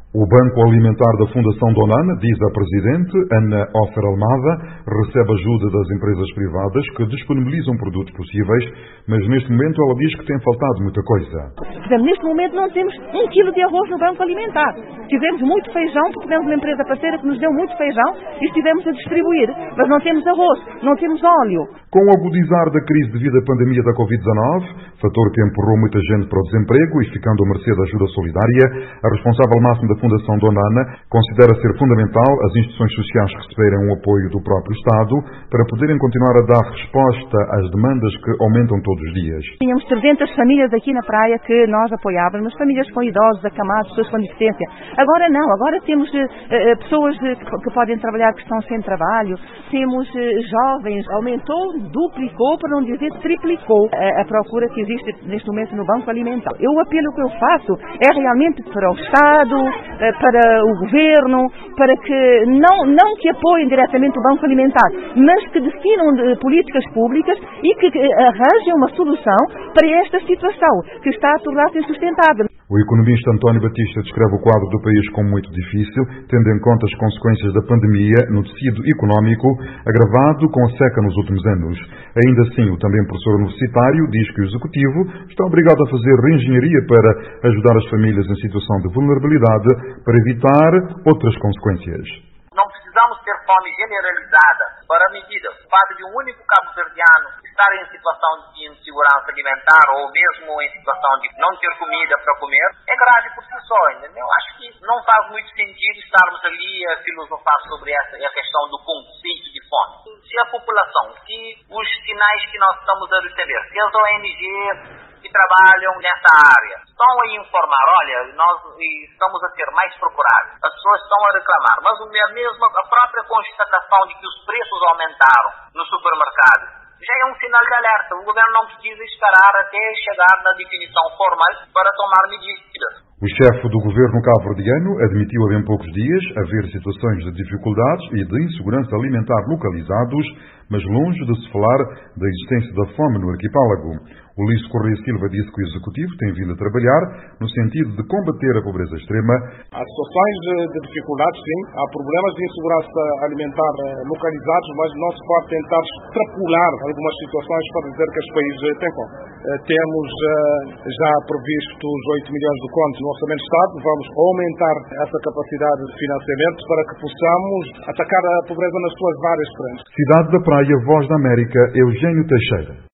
O Banco Alimentar da Fundação Donana, diz a Presidente, Ana Ofer Almada, recebe ajuda das empresas privadas que disponibilizam produtos possíveis, mas neste momento ela diz que tem faltado muita coisa. Neste momento não temos 1 quilo de arroz no Banco Alimentar. Tivemos muito feijão, porque tivemos uma empresa parceira que nos deu muito feijão e estivemos a distribuir, mas não temos arroz, não temos óleo. Com o agudizar da crise devido à pandemia da Covid-19, fator que empurrou muita gente para o desemprego e ficando à mercê da ajuda solidária, a responsável máxima da Fundação Donana considera ser fundamental as instituições sociais receberem o apoio do próprio Estado para poderem continuar a dar resposta às demandas que aumentam todos os dias. Tínhamos 300 famílias aqui na praia que nós apoiávamos, famílias com idosos, acamados, pessoas com deficiência. Agora não, agora temos pessoas que podem trabalhar que estão sem trabalho, temos jovens, aumentou, duplicou, para não dizer triplicou a procura que existe neste momento no Banco Alimentar. O apelo que eu faço é realmente para o Estado, para o Governo, para que não que apoiem diretamente o Banco Alimentar, mas que definam políticas públicas e que arranjem uma solução para esta situação que está a tornar-se insustentável. O economista António Batista descreve o quadro do país como muito difícil, tendo em conta as consequências da pandemia no tecido económico, agravado com a seca nos últimos anos. Ainda assim, o também professor universitário diz que o Executivo está obrigado a fazer reengenharia para ajudar as famílias em situação de vulnerabilidade para evitar outras consequências. Não precisamos ter fome generalizada para a medida. O fato de um único cabo-verdiano estar em situação de insegurança alimentar ou mesmo em situação de não ter comida para comer é grave por si só. Entendeu? Acho que não faz muito sentido estarmos ali a filosofar sobre a questão do conceito de fome. Se a população, se os sinais que nós estamos a receber, se as ONGs que trabalham nessa área estão a informar, olha, nós estamos a ser mais procurados, as pessoas estão a reclamar, mas a própria constatação de que os preços aumentaram no supermercado já é um sinal de alerta. O governo não precisa esperar até chegar na definição formal para tomar medidas. O chefe do governo cabo-verdiano admitiu há bem poucos dias haver situações de dificuldades e de insegurança alimentar localizados, mas longe de se falar da existência da fome no arquipélago. Ulisses Correia Silva disse que o Executivo tem vindo a trabalhar no sentido de combater a pobreza extrema. Há situações de dificuldades, sim. Há problemas de insegurança alimentar localizados, mas não se pode tentar extrapolar algumas situações para dizer que os países têm fome. Temos já previstos 8 milhões de contos no Orçamento de Estado. Vamos aumentar essa capacidade de financiamento para que possamos atacar a pobreza nas suas várias frentes. Cidade da Praia, Voz da América, Eugênio Teixeira.